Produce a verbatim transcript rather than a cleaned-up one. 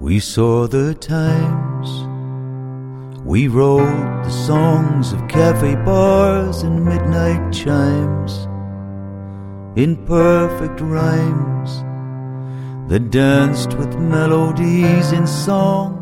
We saw the times, we wrote the songs of cafe bars and midnight chimes in perfect rhymes that danced with melodies in song